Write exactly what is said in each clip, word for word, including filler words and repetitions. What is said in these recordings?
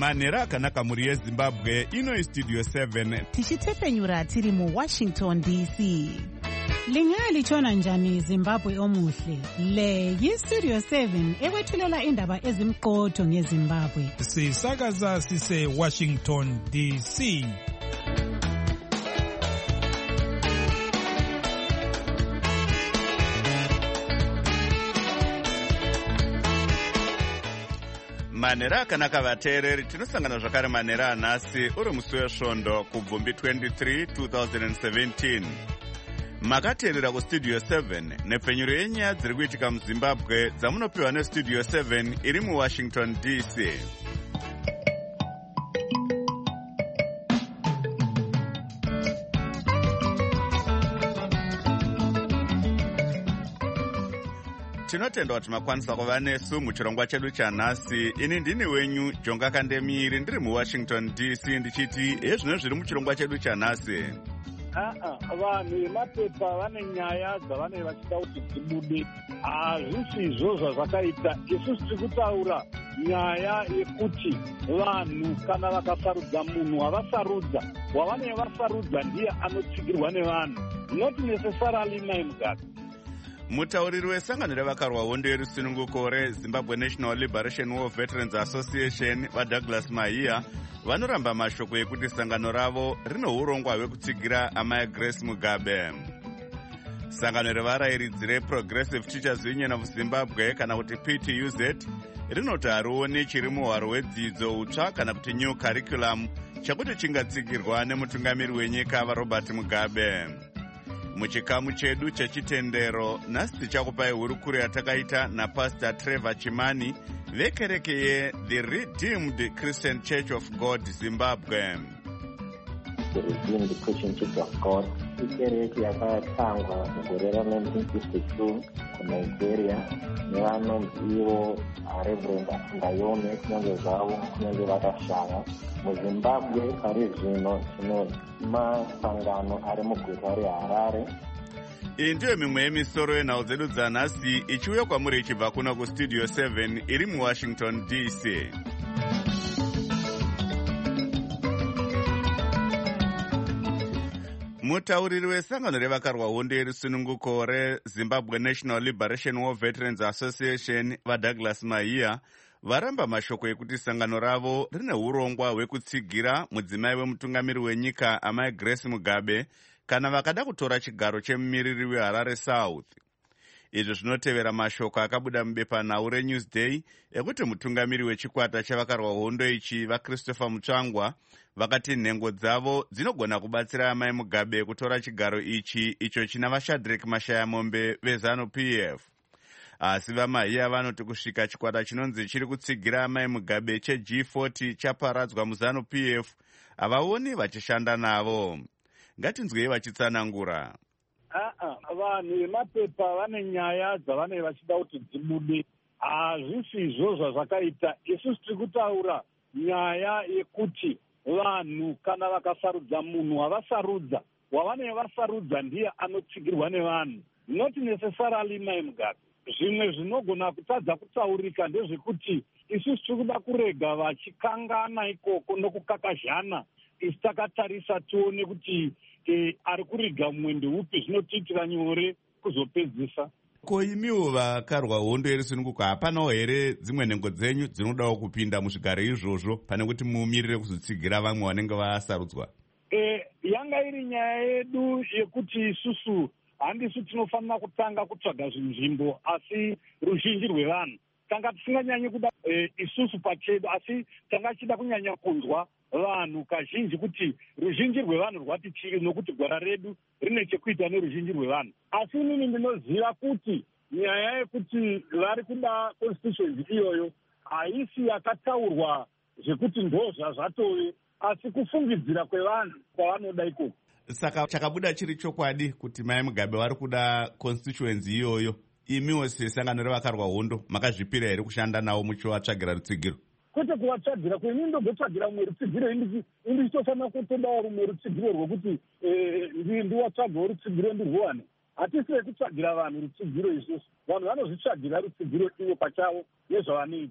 manhero akanaka mhuri yezimbabwe. Ino Studio seven tichitepfenyura tiri muWashington D C. Lingalitshona njani Zimbabwe omuhle? Le yiStudio seven ekwethulela indaba ezimqotho ngeZimbabwe. Sisakaza sise Washington D C. manhero akanaka vateereri, tinosangana zvakare manhero anhasi uri musi wesvondo kubvumbi twenty-three twenty seventeen. Makateerera kuStudio seven nepfenyuro yenyaya dziri kuitika muZimbabwe dzamunopiwa neStudio seven iri muWashington D C. Tinotenda kuti makwanisa kuva nesu muchirongwa chedu chanhasi. Ini ndini wenyu Jonga Kandemiri ndiri muWashington D C ndichiti ezvino zviri muchirongwa chedu chanhasi. Aa, vanhu vemapepa vane nyaya dzavanenge vachida kuti dzibude. Hazvisi izvozvo zvakaita. Isusu tiri kutaura nyaya yekuti vanhu kana vakasarudza munhu wavasarudza, wavanenge vasarudza ndiye anotsigirwa nevanhu, not necessarily Mai Mugabe. Mutauriri wesangano revakarwa hondo yerusununguko reZimbabwe National Liberation War Veterans Association vaDouglas Mahiya vanoramba mashoko ekuti sangano ravo rino urongwa hwekutsigira amai Grace Mugabe. Sangano revarairidzi reProgressive Teachers Union of Zimbabwe kana kuti P T U Z rinoti harioni chiri muhwaro hwedzidzo utsva kana kuti new curriculum chakuti chingatsigirwa nemutungamiri wenyika vaRobert Mugabe. Muchikamu chedu chechitendero nhasi tichakupai hurukuro yatakaita naPastor Trevor Chimani vekereke ye The Redeemed Christian Church of God Zimbabwe. The Redeemed Christian Church of God ikereke yakatangwa mugore ra-nineteen fifty-two kuNigeria nevanonzi ivo Reverend Ndayome kunyange zvavo kunyange vakashaya. MuZimbabwe pari zvino tine masangano ari muguta reHarare. Iyi ndiyo mimwe yemisoro yenhau dzedu dzanhasi ichiuya kwamuri ichibva kuno kuStudio seven iri muWashington D C. Mutauriri wesangano revakarwa hondo yerusununguko reZimbabwe National Liberation War Veterans Association vaDouglas Mahiya varamba mashoko ekuti sangano ravo rine urongwa hwekutsigira mudzimai wemutungamiri wenyika amai Grace Mugabe kana vakada kutora chigaro chemumiriri weHarare South. Izvi zvinotevera mashoko akabuda mubepanhau reNewsday ekuti mutungamiri wechikwata chavakarwa hondo ichi vaChristopher Mutsvangwa vakati nhengo dzavo dzinogona kubatsira amai Mugabe kutora chigaro ichi icho china vaShadrack Mashayamombe veZanu P F. Asi vaMahiya vanoti kusvika chikwata chinonzi chiri kutsigira amai Mugabe cheG forty chaparadzwa muZanu P F havaoni vachishanda navo. Ngatinzwei vachitsanangura. Aa, vanhu vemapepa vane nyaya dzavanenge vachida kuti dzibude. Hazvisi izvozvo zvakaita. Isusu tiri kutaura nyaya yekuti vanhu kana vakasarudza munhu wavasarudza, wavanenge vasarudza ndiye anotsigirwa nevanhu, not necessarily Mai Mugabe. Zvimwe zvinogona kutadza kutaurika ndezvekuti isusu tiri kuda kurega vachikangana ikoko nokukakazhana. Isi takatarisa tione kuti e, ari kuriga mumwe ndeupi, zvinotiitira nyore kuzopedzisa. Ko imiwo vakarwa hondo yerusununguko hapanawo here dzimwe nhengo dzenyu dzinodawo kupinda muzvigaro izvozvo pane kuti mumirire kuzotsigira vamwe vanenge vasarudzwa? E, yanga iri nyaya yedu yekuti isusu handisu tinofanira kutanga kutsvaga zvinzvimbo asi ruzhinji rwevanhu. Tanga tisinganyanyi kuda e, isusu pachedu asi tanga chida kunyanya kunzwa vanhu kazhinji kuti ruzhinji rwevanhu rwati chiri, nokuti gwara redu rine chekuita neruzhinji rwevanhu. Asi inini ndinoziva kuti nyaya yekuti vari kuda constituency iyoyo haisi yakataurwa zvekuti ndo zvazvatove, asi kufungidzira kwevanhu kwavanoda ikoko. Saka chakabuda chiri chokwadi kuti Mai Mugabe vari kuda constituency iyoyo. Imiwo sesangano revakarwa hondo makazvipira here kushanda navo muchivatsvagira rutsigiro? Kwete kuvatsvagira, kweni ndogotsvagira rumwe rutsigiro, indichitofanira kutodawo rumwe rutsigiro rwokuti ndiwatsvagawo rutsigiro ndirwane. Hatisiri kutsvagira vanhu rutsigiro isusu. Vanhu vanozvitsvagira rutsigiro ivo pachavo nezvavanoita.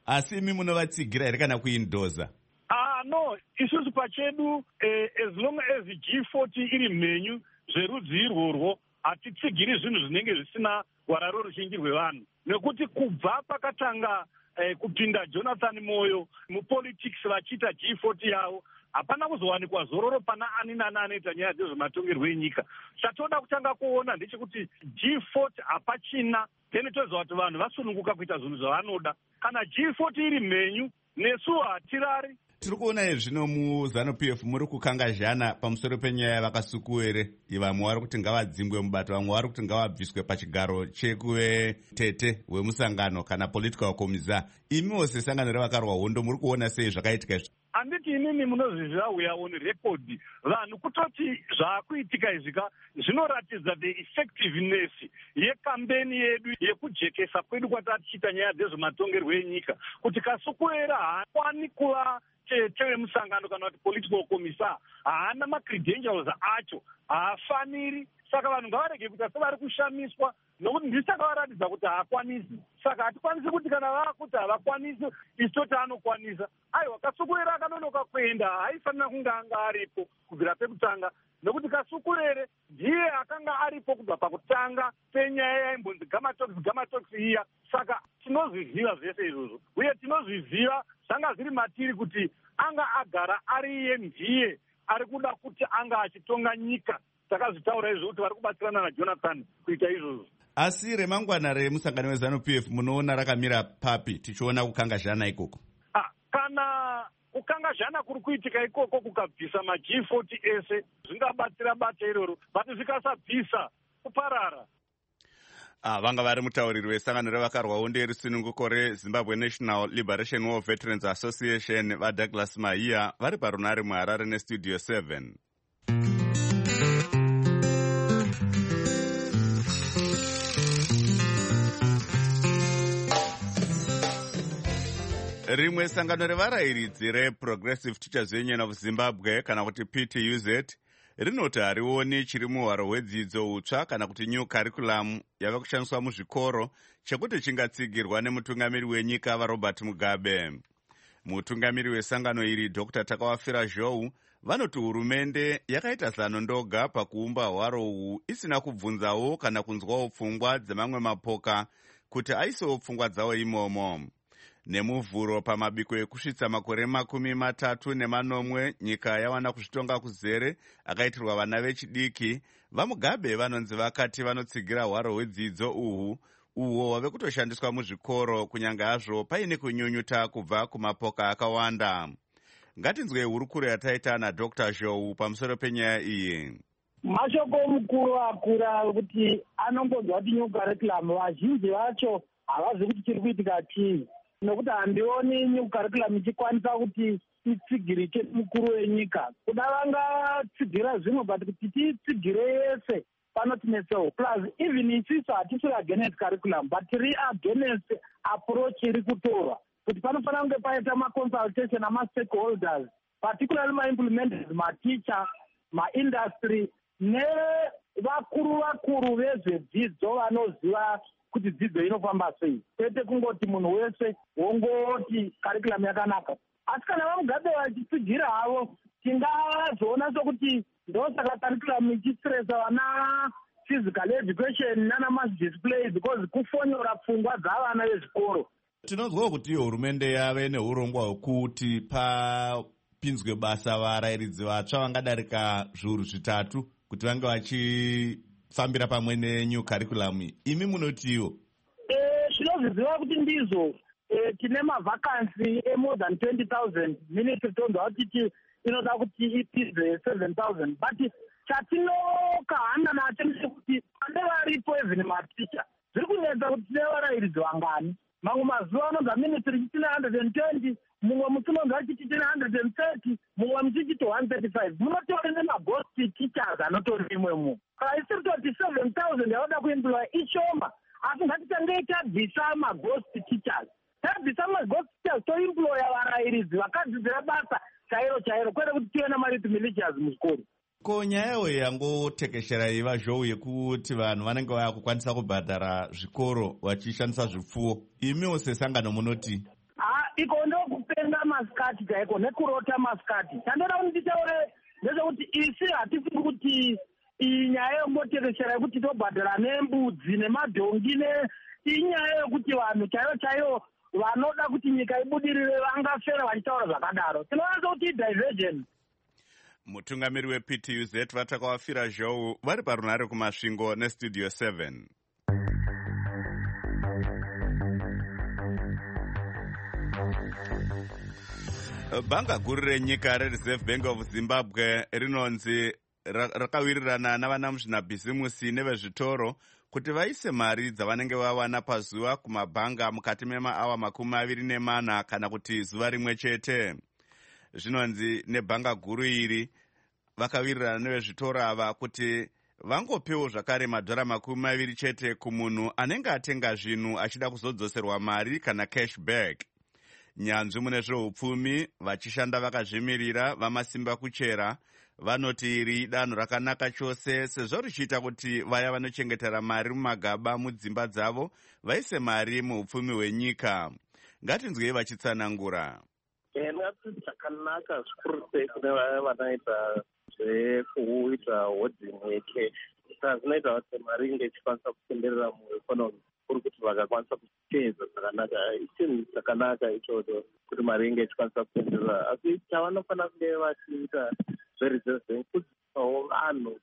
asi imi munovatsigira here kana kuindoza? Ah, no, isusu pachedu eh, as long as G forty iri mhenyu zverudzi irworwo hatitsigiri zvinhu zvinenge zvisina wararo ruzhinji rwevanhu, nekuti kubva pakatanga eh, kupinda Jonathan Moyo mupolitics vachiita G forty yavo hapana kuzowanikwa zororo pana ani nani anoita nyaya dzezvematongerwo enyika. Chatoda kutanga kuona ndechekuti G forty hapachina, then toziva kuti vanhu vasununguka kuita zvinhu zvavanoda. Kana G forty iri mhenyu nesu hatirari. Tiri kuona zvino muZANU-P F muri kukangazhana pamusoro penyaya yavakasukuwere, vamwe vari kuti ngavadzingwe mubato, vamwe vari kuti ngavabviswe pachigaro chekuve tete wemusangano kana political commissar. Imiwo sesangano revakarwa hondo muri kuona sei zvakaitika izvi? Handiti inini munozviziva we are on record. Vanhu kutoti zvaakuitika izvika zvinoratidza the effectiveness yekambeni yedu yekujekesa kwedu kwatatichiita nyaya dzezvematongerwo enyika, kuti kasukuwera haakwani kuva chete wemusangano kana kuti political commissar, haana macredentials acho, haafaniri. Saka vanhu ngavarege kuita sevari kushamiswa, nokuti ndisaka varatidza kuti haakwanisi. Saka hatikwanisi kuti kana vaakuti havakwanisi isu toti anokwanisa. Aiwa, Kasukurere akanonoka kuenda haifanira kunge anga aripo kubvira pekutanga, nokuti Kasukurere ndiye akanga aripo kubva pakutanga penyaya yaimbonzi gamatox gamatox iya. Saka tinozviziva zvese izvozvo, uye tinozviziva zvanga zviri matiri kuti anga agara ariye ndiye ari kuda kuti anga achitonga nyika. Takazvitaura izvo kuti vari kubatsirana naJonathan kuita izvozvo. Asi remangwana remusangano weZANU-P F munoona rakamira papi tichiona kukangazhana ikoko? Ah, kana kukangazhana kuri kuitika ikoko kukabvisa ma-G forty ese zvingabatsira bata iroro, but zvikasabvisa kuparara. Ah, vanga vari mutauriri wesangano revakarwa hondo yerusununguko reZimbabwe National Liberation War Veterans Association vaDouglas Mahiya vari parunare muHarare neStudio seven. Rimwe sangano revarayiridzi reProgressive Teachers Union of Zimbabwe kana kuti P T U Z rinoti harioni chiri muhwaro hwedzidzo utsva kana kuti new curriculum yava kushandiswa muzvikoro chekuti chingatsigirwa nemutungamiri wenyika vaRobert Mugabe. Mutungamiri wesangano iri Doctor Takawafira Zhou vanoti hurumende yakaita zano ndoga pakuumba hwaro uhu isina kubvunzawo kana kunzwawo pfungwa dzemamwe mapoka kuti aisewo pfungwa dzawo imomo. Nemuvhuro pamabiko ekusvitsa makore makumi matatu nemanomwe nyika yawana kuzvitonga kuzere akaitirwa vana vechidiki, vaMugabe vanonzi vakati vanotsigira hwaro hwedzidzo uhu uho wave kutoshandiswa muzvikoro kunyange hazvo paine kunyunyuta kubva kumapoka akawanda. Ngatinzwe hurukuro yataita naDr Zhou pamusoro penyaya iyi. Mashoko mukuru akura kuti anongonzwa kuti new curriculum vazhinji vacho havazi kuti chiri kuitika chii, nokuti handioni new curriculum ichikwanisa kuti itsigirike mukuru wenyika. Kuda vangatsigira zvimwe, but kuti tiitsigire yese panotinesewo. Plus even isiso hatisiri against curriculum, but tiri against approach iri kutorwa, kuti panofanira kunge paita maconsultation ama-stakeholders, particularly ma-implementers, ma-teacher, ma-industry, nevakuru vakuru vezvedzidzo vanoziva kuti dzidzo inofamba sei, kwete kungoti munhu wese wongoti curriculum yakanaka. Asi kana vaMugabe vachitsigira havo, tingazoona sokuti ndosaka curriculum ichistresa vana physical education nana mass display because kufonyora pfungwa dzavana vezvikoro. Tinonzwawo kuti hurumende yave neurongwa hwekuti papinzwe basa varayiridzi vatsva vangadarika zviuru zvitatu kuti vange vachifambira pamwe nenew curriculum. Imi munotiwo? Tinozviziva kuti ndizvo tine mavhakansi emore than twenty thousand. Ministry tonzwa kuti inoda kuti ipizwe seven thousand, but chatinokahanda nacho ndechekuti pane varipo even maticha zviri kunetsa kuti tine varayiridzi vangani. Mamwe mazuva anonzwa ministry chitine one hundred and twenty, mumwe musi unonzwa chiti tine one hundred and thirty, mumwe musi chiti one hundred thirty-five. Munotori nemaghost teachers anotori imwemo. Isiri toti seven thousand yavoda kuemploya ishoma, asi ngatitange tabvisa maghost teachers. Tabvisa maghost teachers toemploya varayiridzi vakadzidzira basa chairo chairo, kwete kuti tive namariti militias muzvikoro. Ko nyayawo yangotekeshera ivazvou yekuti vanhu vanenge vakukwanisa kubhadhara zvikoro vachishandisa zvipfuwo, imiwo sesangano munoti? Ah, iko ndokupenga masikati chaiko nekurota masikati. Chandoda kuti nditaure ndezvekuti isi hatifungi kuti iyi nyaya yokutekeshera yekuti tobhadhara nembudzi nemadhongi inyaya yokuti vanhu chaivo chaivo vanoda kuti nyika ibudirire vangafera vachitaura zvakadaro. Tinowanza kuti diversion. Mutungamiri weP T U Z vatakawafira zhou vari parunhare kumasvingo nestudio seven. Bhanga guru renyika reReserve Bank of Zimbabwe rinonzi rakawirirana navana muzvinabhizimusi nevezvitoro kuti vaise mari dzavanenge vawana pazuva kumabhanga mukati memaawa makumi maviri nemana kana kuti zuva rimwe chete. Zvinonzi nebhanga guru iri vakawirirana nevezvitoro ava kuti vangopewo zvakare madhora makumi maviri chete kumunhu anenge atenga zvinhu achida kuzodzoserwa mari kana cashback. Nyanzvi mune zveupfumi vachishanda vakazvimirira vamasimba kuchera vanoti iri danho rakanaka chose sezvo richiita kuti vaya vanochengetera mari mumagaba mudzimba dzavo vaise mari muupfumi hwenyika. Ngatinzwei vachitsanangura. Ngati dzakanaka zvikuru sei kune vaya vanoita zvekuita hodhing yecash. Zvinoita kuti mari inge ichikwanisa kutenderera muekonomi kuri kuti vakakwanisa kuteedza zvakanaka. Chinhu chakanaka ichocho kuti mari inge ichikwanisa kutenderera. Asi chavanofanira kunge vachiita zveReserve Bank kudzisawo vanhu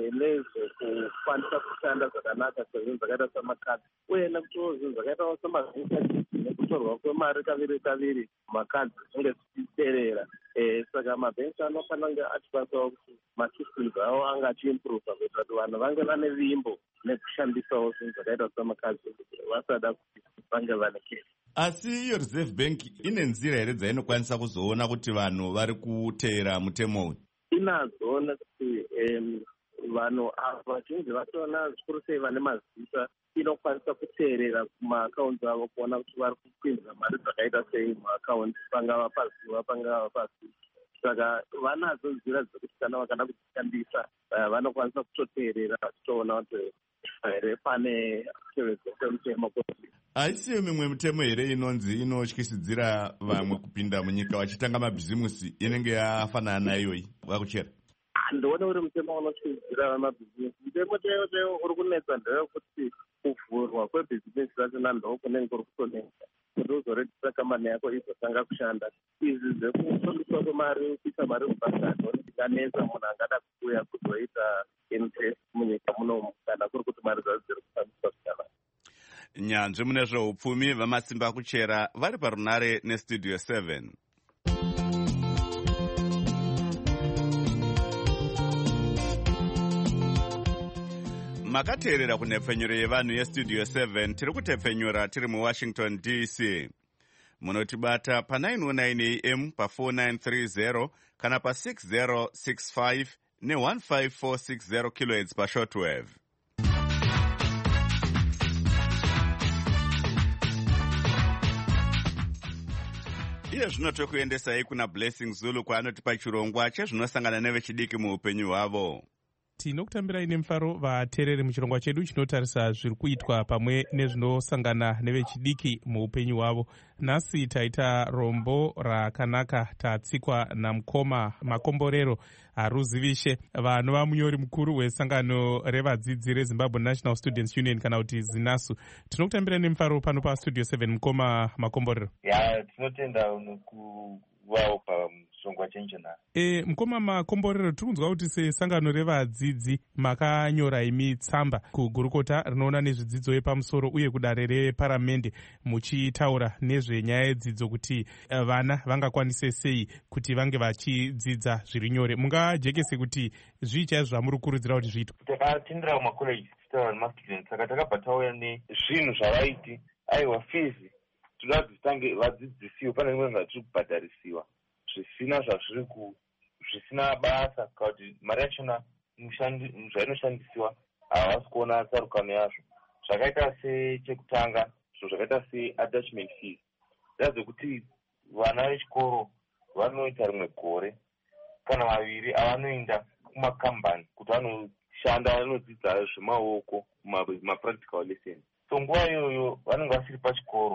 nezvekukwanisa kushanda zvakanaka sezvinhu zvakaita samakadzi uye nekutiwo zvinhu zvakaita samavhisa nekutorwa kwemari kaviri kaviri makadzi zvinge zvichiterera. Saka mabhenki anofanira kunge achikwanisawo kuti masystems avo anga achiimprova kuitira kuti vanhu vange vane vimbo nekushandisawo zvinhu zvakaita samakadzi vasada kuti vange vane kesi. Asi iyo Reserve Bank ine nzira here dzainokwanisa kuzoona kuti vanhu vari kuteera mutemo uyu? Inazoona kuti vanhu ava vazhinji vatoona zvikuru sei vane mazisa inokwanisa kuteerera kumaakaunti avo kuona kuti vari kupinza mari dzakaita sei muakaunti pangava pazuva pangava pasi. Saka vanadzo nzira dzekuti kana vakada kudzishandisa vanokwanisa kutoteerera vachitoona kuti here pane kutevedzwa kwemutemo. Haisiyo mimwe mitemo here inonzi inotyisidzira vamwe kupinda munyika vachitanga mabhizimusi inenge yafanana naiyoyi vakuchera? Handione uri mutemo unotyisidzira mabhizimusi. Mutemo chaiwo chaiwo uri kunetsa ndewekuti kuvhurwa kwebhizimusi rachona ndo kunenge kuri kutonetsa kuti uzorejisa kambani yako izotanga kushanda. Izvi zvekufundiswa kwemari kuisa mari mubhanga ndoni zvinganetsa munhu angada kuuya kuzoita invest munyika munomu kana kuri kuti mari dzacho dziri kufambiswa zvakanaka. Nyanzvi mune zveupfumi vamasimba kuchera vari parunhare nestudio seven. Makateerera kunhepfenyuro yevanhu yestudio seven tiri kutepfenyura tiri muWashington D C. Munotibata pa nine oh nine A M pa four nine three zero kana pa six zero six five ne one five four six zero kilohertz pa shortwave. Iye zvino tokuendesai kuna Blessing Zulu kwaanotipa chirongwa chezvinosangana nevechidiki muupenyu hwavo. Tinokutambirai nemufaro vateereri muchirongwa chedu chinotarisa zviri kuitwa pamwe nezvinosangana nevechidiki muupenyu hwavo. Nhasi taita rombo rakanaka tatsikwa namukoma Makomborero Haruzivishe vanova munyori mukuru wesangano revadzidzi reZimbabwe National Students Union kana kuti ZINASU. Tinokutambirai nemufaro pano pastudio seven mukoma Makomborero. Ya tinotenda kuvawo pamusongwa chenjena. E, mukoma Makomborero, tiri kunzwa kuti sesangano revadzidzi makanyora imi tsamba kugurukota rinoona nezvidzidzo yepamusoro uye kudare reparamende muchitaura nezvenyaya yedzidzo kuti uh, vana vangakwanise sei kuti vange vachidzidza zviri nyore. Mungajekese kuti zvii chaizvo zvamuri kukurudzira kuti zviitwe? Takatendera kumakoleji tichitaura nemastudents saka takabva tauya nezvinhu zvavaiti aiwa fizi toda kuti titange vadzidzisiwa pane zvimwe zvatiri kubhadharisiwa zvisina zvazviri ku zvisina basa kuti mari yachona zvainoshandisiwa havasi kuona tsarukano yazvo zvakaita sechekutanga zvo zvakaita seattachment fees ndazvekuti vana vechikoro vanoita rimwe gore kana vaviri avanoenda kumakambani kuti vanoshanda vanodzidza zvemaoko mapractical lessons. So nguva iyoyo vanenge vasiri pachikoro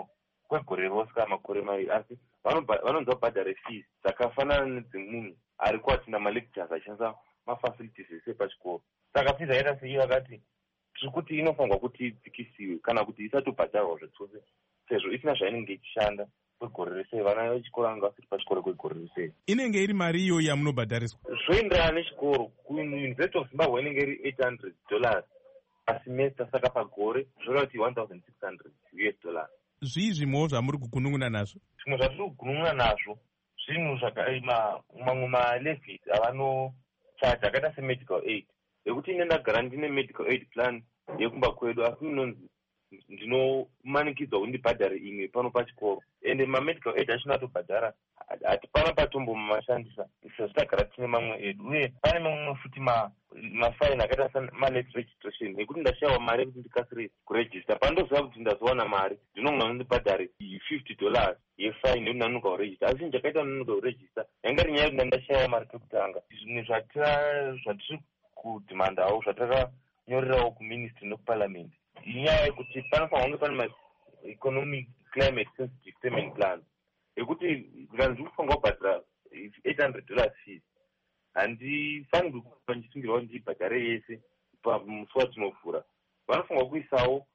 kwegore rose kana makore maviri, asi vanonzi vabhadhare fees dzakafanana nedzemunhu ari kuatinda malectures achishandisa mafacilities ese pachikoro. Saka fees yaita sei vakati tiri kuti inofanirwa kuti idzikisiwe kana kuti isatobhadharwa zvachose sezvo isina zvainenge ichishanda kwegore rese. Vana vechikoro vanga vasiri pachikoro kwegore rese. Inenge iri mari iyo yamunobhadhariswa zvoenderana nechikoro. Kuuniversity of Zimbabwe inenge iri eight hundred dollars pasemester, saka pagore zvoreva kuti one thousand six hundred U S dollars. Zvii zvimwewo zvamuri kugunun'una nazvo? Zvimwe zvatiri kugunun'una nazvo zvinhu zvakaima mamwe malevies avanochaja akaita semedical aid, ekuti ine ndagara ndine medical aid plan yekumba kwedu, asi inonzi ndinomanikidzwa kuti ndibhadhare imwe pano pachikoro, ende mamedical aid achina atobhadhara hatipana patombo mamashandisa sezvo tagara tine mamwe edu. Uye pane mamwe futi mafaini akaita samalate registration ekuti ndashayiwa mari yekuti ndikasire kuregista, pandoziva kuti ndazowana mari ndinogona ndibhadhare fifty dollars yefaini yekuti ndanonoka kuregista, asi ndakaita ndanonoka kuregista yanga iri nyaya yekuti ndandashayiwa mari pekutanga. Zvimwe zvatiri kudhimandawo zvatakanyorerawo kuministry nokuparliament inyaya yekuti panofanira kunge pane maeconomic climate sensitive payment plan ekuti kana ndikufanira kubhadhara eight hundred dollars fees handifanirwi kuva ndichisungirwa kuti ndibhadhare yese pamusi watinovhura. Vanofanirwa kuisawo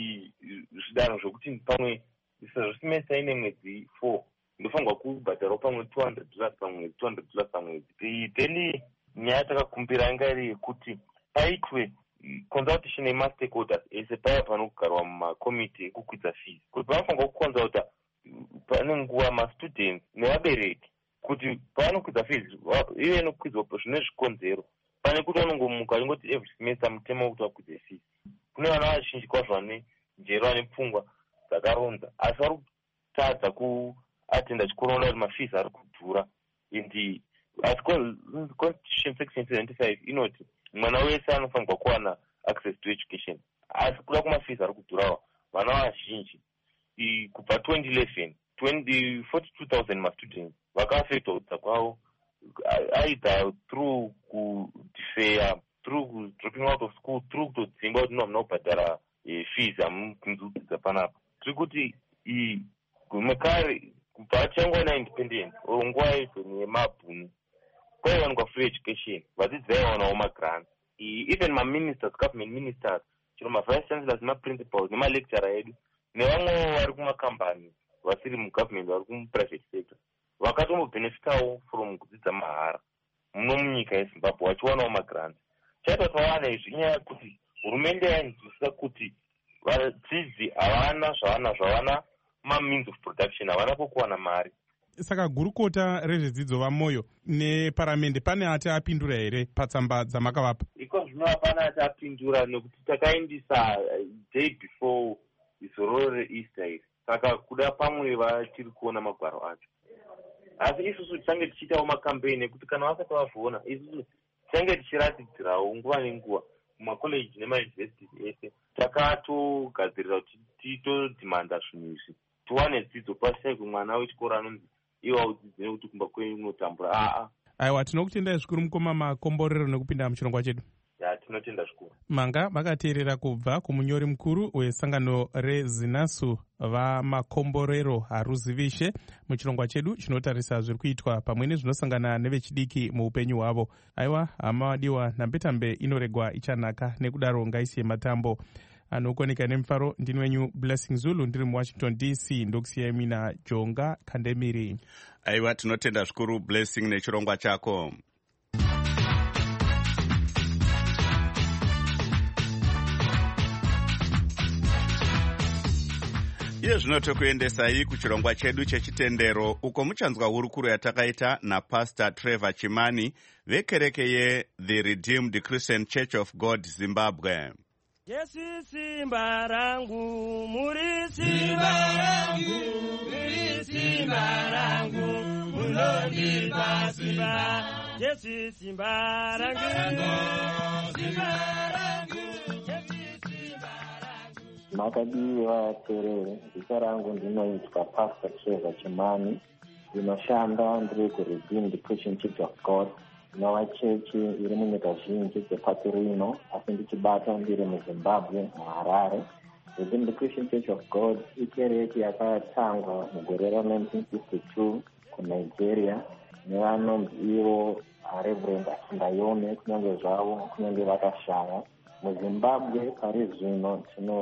zvidanho zvokuti pamwe sezvo semester ine mwedzi four ndofanirwa kubhadharawo pamwe two hundred dollars pamwedzi two hundred dollars pamwedzi. Then nyaya takakumbira inga iri yekuti paitwe consultation yemastakeholders ese paya panogarwa mumakomiti ekukwidza fees, kuti vanofanirwa kuconsulta pane nguva mastudents nevabereki kuti pavanokwidza fees ive nokwidzwa zvine zvikonzero, pane kuti vanongomuka ingoti every semester mutemo wekuti vakwidze fees. Kune vana vazhinji kwazvo vane njero vane pfungwa dzakaronza asi vari kutadza kuatenda chikoro nokuda kuti mafees ari kudhura. Indi asi constitution section seventy-five inoti mwana wese anofanirwa kuwana access to education, asi kuda kumafees ari kudhurawa vana vazhinji kubva twenty eleven forty-two thousand mastudents vakaafectwa kudza kwavo either through kudefeya, through dropping out of school, through kutodzingwa kuti hamuna kubhadhara fees hamukunzudzidza panapa. Tiri kuti mekare kubva achangwana independence or nguva izvo yemabhunu kwaiwanikwa free education, vadzidzi vaivanawo magrants. Even maministers, government ministers, chero mavice chancellors nemaprincipals nemalecturer edu nevamwewo vari kumakambani vasiri mugovernment vari kumuprivate sector vakatombobhenefitawo from kudzidza mahara muno munyika yezimbabwe vachiwanawo magrants. chaita tawana izvi inyaya yekuti hurumende yainzwisisa kuti vadzidzi havana zvavanazvo, havana mameans of production, havana pokuwana mari. Saka gurukota rezvedzidzo vamoyo neparamende pane ati apindura here patsamba dzamakavapa? Iko zvino hapana ati apindura nekuti takaindisa day before izororo reEaster iri, saka kuda pamwe vachiri kuona magwaro acho. Asi isusu tichange tichiitawo makampeini ekuti kana vasati vazviona isusu tichange tichiratidzirawo nguva nenguva mumakoleji nemauniversities ese. Takatogadzirira kuti titodhimanda zvinhu izvi tiwane dzidzo pashaikwe mwana wechikoro anonzi iwa udzidzi nekuti kumba kwenyu unotambura. Aa aiwa, tinokutendai zvikuru mukoma makomborero nekupinda muchirongwa chedu. Ya, tinotenda zvikuru. Manga makateerera kubva kumunyori mukuru wesangano rezinasu vamakomborero haruzivishe muchirongwa chedu chinotarisa zviri kuitwa pamwe nezvinosangana nevechidiki muupenyu hwavo. Aiwa hama wadiwa, nambetambe inoregwa ichanaka, nekudaro ngaisiye matambo anokoneka nemufaro. Ndini wenyu Blessing Zulu ndiri muWashington D C, ndokusiyai mina Jonga Kandemiri. Aiwa, tinotenda zvikuru Blessing nechirongwa chako. Iye zvino tokuendesai kuchirongwa chedu chechitendero, uko muchanzwa hurukuro yatakaita naPastor Trevor Chimani vekereke ye The Redeemed Christian Church of God Zimbabwe. Yesu simba rangu, muri simba rangu, muri simba rangu, munondipa simba. Yesu simba rangu, simba rangu, Yesu simba rangu. Makadiwa vateereri, zita rangu ndinoitwa Pastor Trevor Chimani, ndinoshanda ndiri kuRedeemed Christian Church of God, inova chechi iri munyika zhinji dzepasi rino, asi ndichibata ndiri muZimbabwe, muHarare. Redeemed Christian Church of God ikereke yakatangwa mugore ra-nineteen fifty-two kuNigeria nevanonzi ivo Reverend Akindayome. Kunyange zvavo kunyange vakashaya muZimbabwe pari zvino tino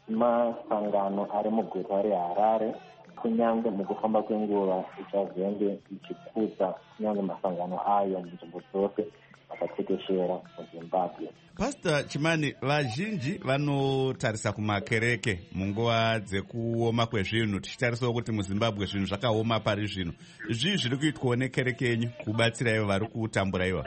masangano ari muguta reHarare. Kunyange mukufamba kwenguva ichazenge ichikudza kunyange masangano ayo munzvimbo dzose akatekeshera muZimbabwe. Pastor Chimani, vazhinji vanotarisa kumakereke munguva dzekuoma kwezvinhu, tichitarisawo kuti muZimbabwe zvinhu zvakaoma pari zvino. Zvii zviri kuitwawo nekereke yenyu kubatsira ivo vari kutambura iva?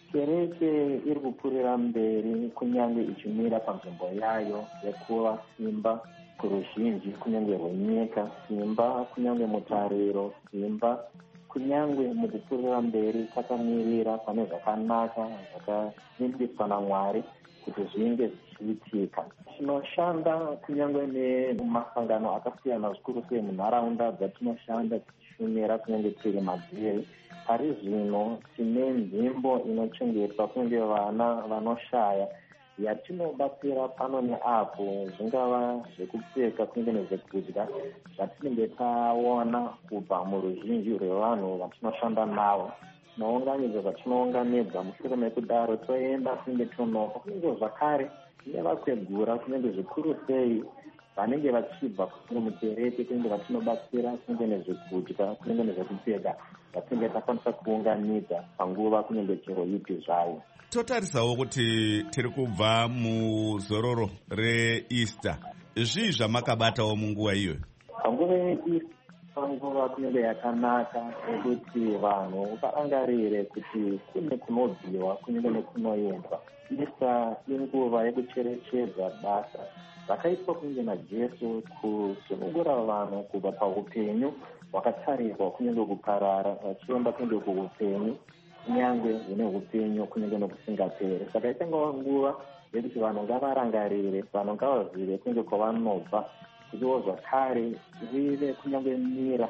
Kereke iri kupfuurira mberi kunyange ichimira panzvimbo yayo yekuva simba kuruzhinji kunyange rwenyika, simba kunyange mutariro, simba kunyange mukupfuurira mberi takamirira pane zvakanaka zvakanimbiswa naMwari kuti zvinge zvichiitika. Tinoshanda kunyange nemasangano akasiyana zvikuru sei munharaunda dzatinoshanda tichishumira kunyange tiri madziri. Pari zvino tine nzvimbo inochengetwa kunge vana vanoshaya yatinobatsira pano neapo, zvingava zvekupfeka kunge nezvekudya zvatinenge taona kubva muruzhinji rwevanhu vatinoshanda navo. Tinounganidza zvatinounganidza, mushure mekudaro toenda kunge tonopa kunenge zvakare nevakwegura kunenge zvikuru sei vanenge vachibva kunge mukereke kunenge vatinobatsira kunge nezvekudya kunenge nezvekupfeka zvatinenge takwanisa kuunganidza panguva kunenge chero ipi zvayo. Totarisawo kuti tiri kubva muzororo reEaster. Zvii zvamakabatawo munguva iyoyo? Panguva yeEaster panguva kunenge yakanaka yekuti vanhu varangarire kuti kune kunobviwa kunenge nekunoendwa. Easter inguva yekucherechedza basa rakaitwa kunge naJesu kusunungura vanhu kubva paupenyu hwakatarirwa kunenge kuparara vachienda kunge kuupenyu kunyange hune upenyu kunyange nokusingaperi. Saka itangawo nguva yekuti vanhu ngavarangarire, vanhu ngavazive kunge kwavanobva, kutiwo zvakare rive kunyange mira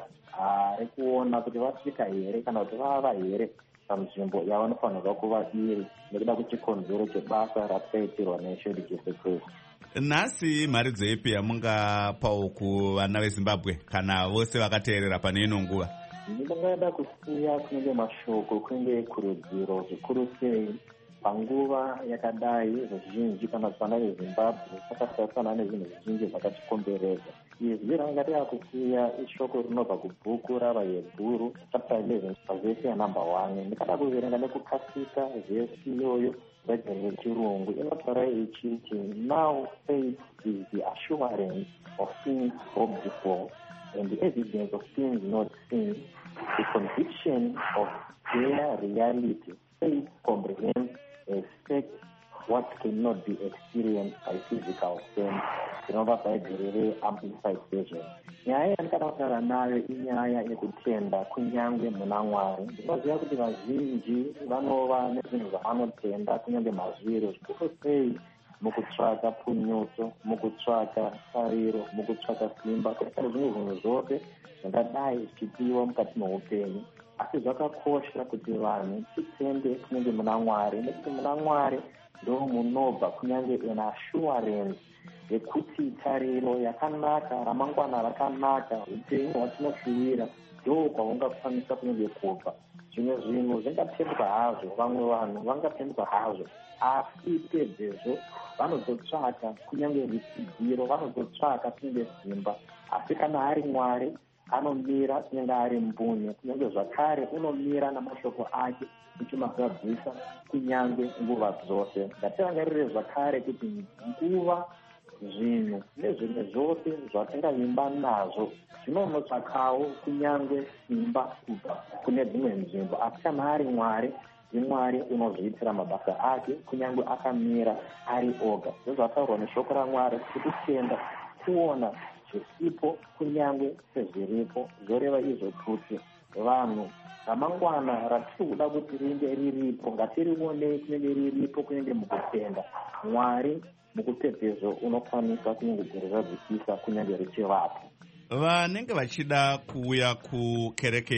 rekuona kuti vasvika here kana kuti vava here panzvimbo yavanofanirwa kuva iri nekuda kwechikonzero chebasa ratakaitirwa naIshe Jesu Kristu. Nhasi mhari dzeipi yamungapawo kuvana veZimbabwe kana vose vakateerera pane ino nguva? Ndingada kusiya kunenge mashoko kunenge kurudziro zvikuru sei panguva yakadai zvizhinji kana vana veZimbabwe vakasiyana nezvinhu zvizhinji zvakatikomberedza. Izvi rangariya kusiya ishoko rinobva kubhuku ravaHebhuru chapter eleven vhesi yanumber one. Ndikada kuverenga nekukasika vhesi iyoyo vhesi rechirungu inotaura ichiti, now faith is the assurance of things hoped for and the evidence of things not seen, the conviction of their reality. Faith comprehends, expects what cannot be experienced by physical sense. Tinova Bhaibheri Amplified Version. Nyaya yandikada kutaura nayo inyaya yekutenda kunyange muna Mwari. Ndinoziva kuti vazhinji vanova nezvinhu zvavanotenda kunyange mazviri zvikuru sei mukutsvaka punyuto, mukutsvaka tariro, mukutsvaka simba, kwekare zvimwe zvinhu zvose zvingadai zvichipiwa mukati meupenyu. Asi zvakakosha kuti vanhu titende kunyange muna Mwari, nekuti muna Mwari ndo munobva kunyange an assurance yekuti tariro yakanaka, ramangwana rakanaka, upenyu hwatinofiwira ndo kwahungakwanisa kunyange kubva. Zvimwe zvinhu zvingatendwa hazvo, vamwe vanhu vangatendwa hazvo, asi pedzezvo vanozotsvaka kunyange rutsidziro, vanozotsvaka kunyange simba. Asi kana ari Mwari anomira kunyange ari mbunye, kunyange zvakare unomira namashoko ake uchimagadzisa kunyange nguva dzose. Ngatirangarire zvakare kuti nguva, zvinhu nezvimwe zvose zvatingavimba nazvo zvinonotsvakawo kunyange simba kubva kune dzimwe nzvimbo. Asi kana ari Mwari, ndiMwari unozviitira mabasa ake kunyange akamira ari oga. Ndozvataurwa neshoko raMwari kuti tenda kuona zvisipo kunyange sezviripo, zvoreva izvo kuti vanhu ramangwana ratiri kuda kuti ringe riripo ngatirionei kunenge riripo kunenge mukutenda Mwari. Mukupedzezvo unokwanisa kunyange kurizadzikisa kunyange richivapo. Vanenge vachida kuuya kukereke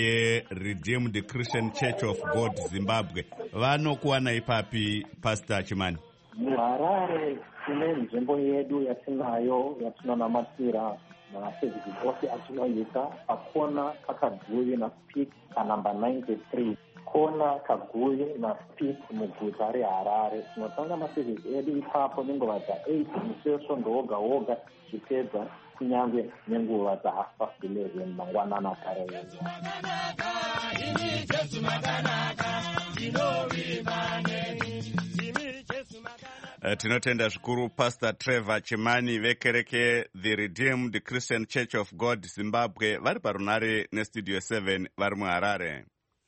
yeRedeemed Christian Church of God Zimbabwe vanokuwana ipapi, Pastor Chimani? muHarare tine nzvimbo yedu yatinayo yatinonamatira masevhisi ose atinoita pakona kaKaguvi naSpeak kanamba ninety-three, kona Kaguvi naSpeak muguta reHarare. Tinotanga masevhisi edu ipapo nenguva dzaeight musesvo ndowoga woga tichipedza kunyange nenguva dzahalf past eleven mangwanana kare wega. Uh, tinotenda zvikuru Pastor Trevor Chimani vekereke The Redeemed Christian Church of God Zimbabwe vari parunare nestudio seven vari muHarare.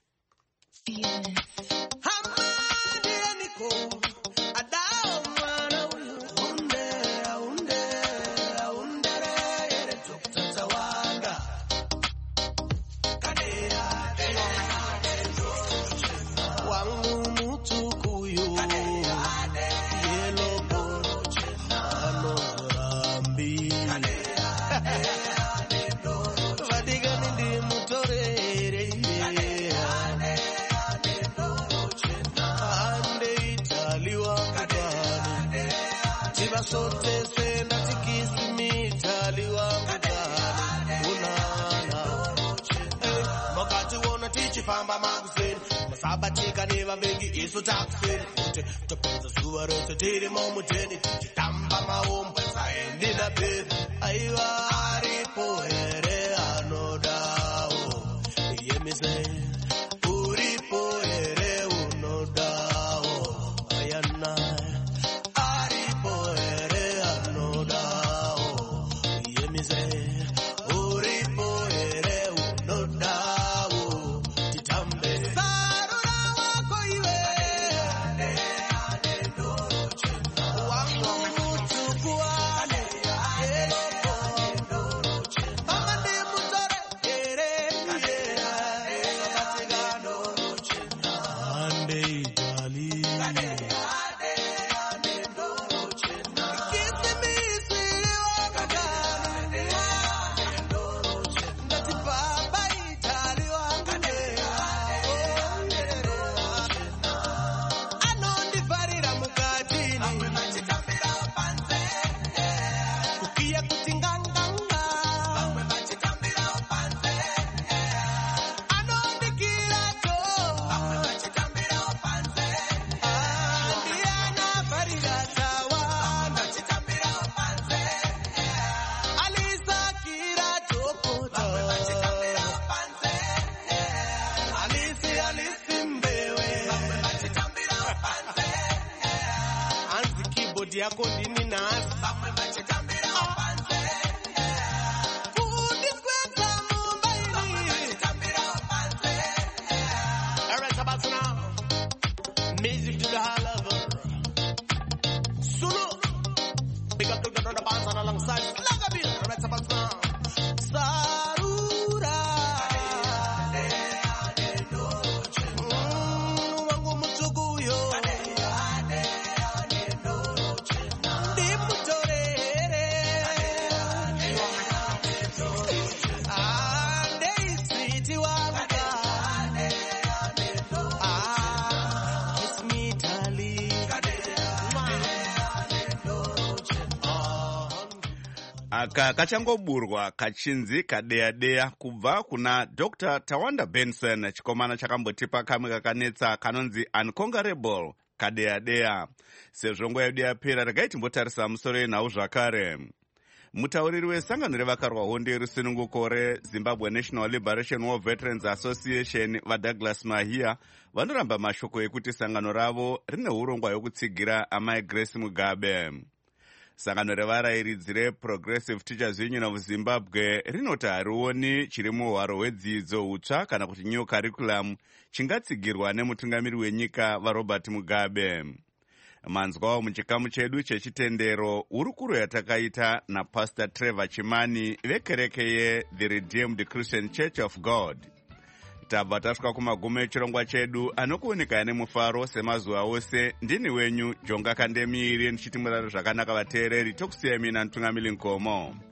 Famba maguseni masabatika nevavengi isu takuseni kuti topedza zuva rose tiri momuteni tichitamba maombo saendina peri aiva aripo here anodawo yemise uripo here unodawo ayana aripo here anodawo yemise uripo here unodawo. Yako ndini nasi bamwe bachitambira panze kudiskweta mumbai bamwe bachitambira panze. All right, about now music to the high level. Sulu big up to the other bands and alongside Lagabil. All right, about now Sarura wangu mtukuyo aka kachangoburwa kachinzi kadeya-deya kubva kuna Doctor Tawanda Benson, chikomana chakambotipa kamwe kakanetsa kanonzi Unconquerable kadeya-deya. Sezvo nguva yedu yapera, regai timbotarisa musoro yenhau zvakare. Mutauriri wesangano revakarwa hondo yerusununguko reZimbabwe National Liberation War Veterans Association vaDouglas Mahia vanoramba mashoko ekuti sangano ravo rine urongwa yokutsigira amai Grace Mugabe. Sangano revarayiridzi reProgressive Teachers Union of Zimbabwe rinoti harioni chiri muhwaro hwedzidzo hutsva kana kuti new curriculum chingatsigirwa nemutungamiri wenyika vaRobert Mugabe. Manzwawo muchikamu chedu chechitendero urukuro yatakaita naPastor Trevor Chimani vekereke yeThe Redeemed Christian Church of God. Tabva tasvika kumagumo echirongwa chedu anokuoneka nemufaro semazuva ose. Ndini wenyu Jonga Kandemiiri ndichiti murare zvakanaka vateereri, tokusiyai mina Ntungamiri Nkomo.